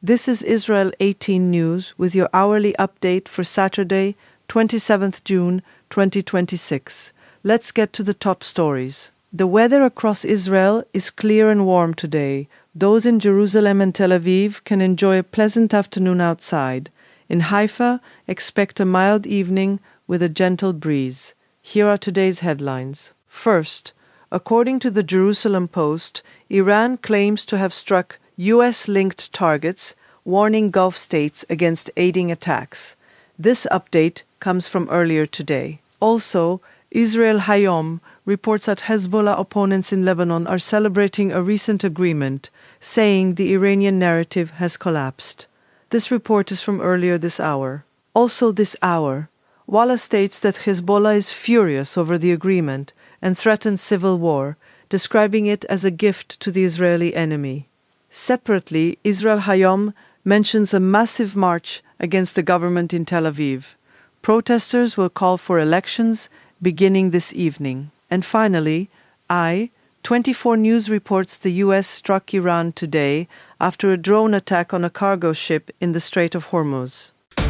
This is Israel 18 News with your hourly update for Saturday, 27th June 2026. Let's get to the top stories. The weather across Israel is clear and warm today. Those in Jerusalem and Tel Aviv can enjoy a pleasant afternoon outside. In Haifa, expect a mild evening with a gentle breeze. Here are today's headlines. First, according to the Jerusalem Post, Iran claims to have struck U.S.-linked targets, warning Gulf states against aiding attacks. This update comes from earlier today. Also, Israel Hayom reports that Hezbollah opponents in Lebanon are celebrating a recent agreement, saying the Iranian narrative has collapsed. This report is from earlier this hour. Also this hour, Walla states that Hezbollah is furious over the agreement and threatens civil war, describing it as a gift to the Israeli enemy. Separately, Israel Hayom mentions a massive march against the government in Tel Aviv. Protesters will call for elections beginning this evening. And finally, I24 News reports the U.S. struck Iran today after a drone attack on a cargo ship in the Strait of Hormuz.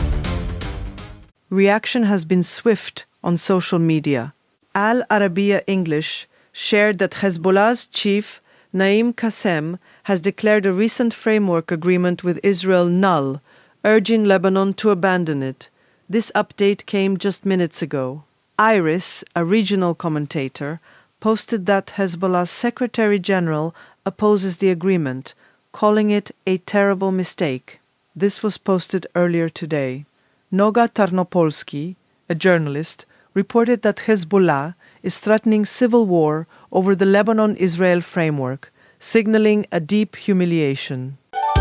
Reaction has been swift on social media. Al Arabiya English shared that Hezbollah's chief, Naim Qassem, has declared a recent framework agreement with Israel null, urging Lebanon to abandon it. This update came just minutes ago. Iris, a regional commentator, posted that Hezbollah's Secretary General opposes the agreement, calling it a terrible mistake. This was posted earlier today. Noga Tarnopolsky, a journalist, reported that Hezbollah is threatening civil war over the Lebanon-Israel framework, signaling a deep humiliation.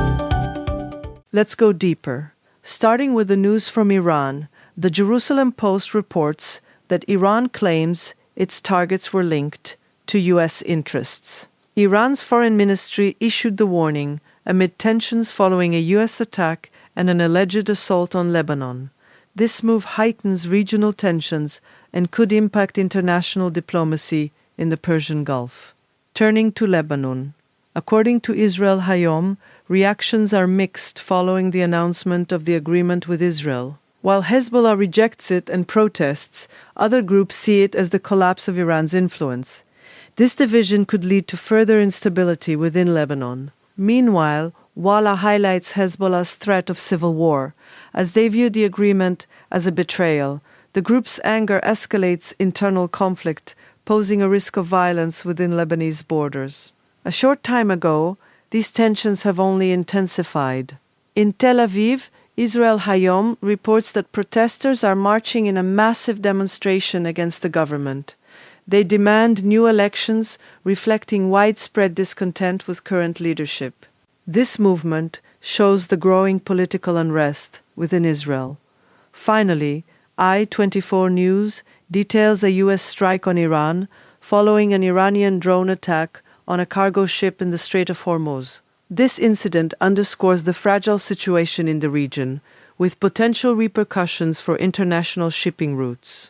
Let's go deeper. Starting with the news from Iran, the Jerusalem Post reports that Iran claims its targets were linked to U.S. interests. Iran's foreign ministry issued the warning amid tensions following a U.S. attack and an alleged assault on Lebanon. This move heightens regional tensions and could impact international diplomacy in the Persian Gulf. Turning to Lebanon. According to Israel Hayom, reactions are mixed following the announcement of the agreement with Israel. While Hezbollah rejects it and protests, other groups see it as the collapse of Iran's influence. This division could lead to further instability within Lebanon. Meanwhile, Walla highlights Hezbollah's threat of civil war, as they view the agreement as a betrayal. The group's anger escalates internal conflict, posing a risk of violence within Lebanese borders. A short time ago, these tensions have only intensified. In Tel Aviv, Israel Hayom reports that protesters are marching in a massive demonstration against the government. They demand new elections, reflecting widespread discontent with current leadership. This movement shows the growing political unrest within Israel. Finally, I24 News details a U.S. strike on Iran following an Iranian drone attack on a cargo ship in the Strait of Hormuz. This incident underscores the fragile situation in the region, with potential repercussions for international shipping routes.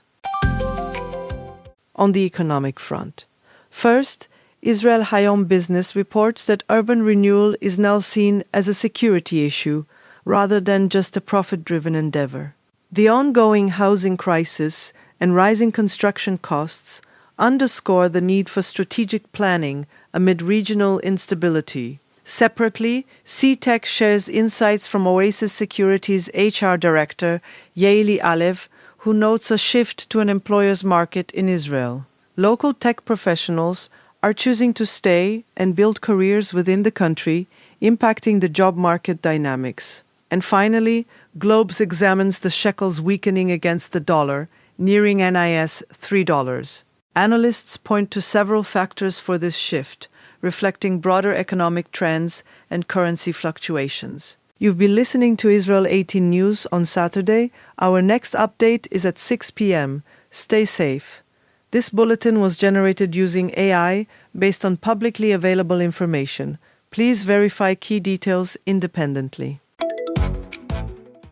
On the economic front. First, Israel Hayom Business reports that urban renewal is now seen as a security issue rather than just a profit-driven endeavor. The ongoing housing crisis and rising construction costs underscore the need for strategic planning amid regional instability. Separately, CTEC shares insights from Oasis Security's HR director, Yaeli Alev, who notes a shift to an employer's market in Israel. Local tech professionals are choosing to stay and build careers within the country, impacting the job market dynamics. And finally, Globes examines the shekel's weakening against the dollar, nearing NIS $3. Analysts point to several factors for this shift, reflecting broader economic trends and currency fluctuations. You've been listening to Israel 18 News on Saturday. Our next update is at 6 p.m. Stay safe. This bulletin was generated using AI based on publicly available information. Please verify key details independently.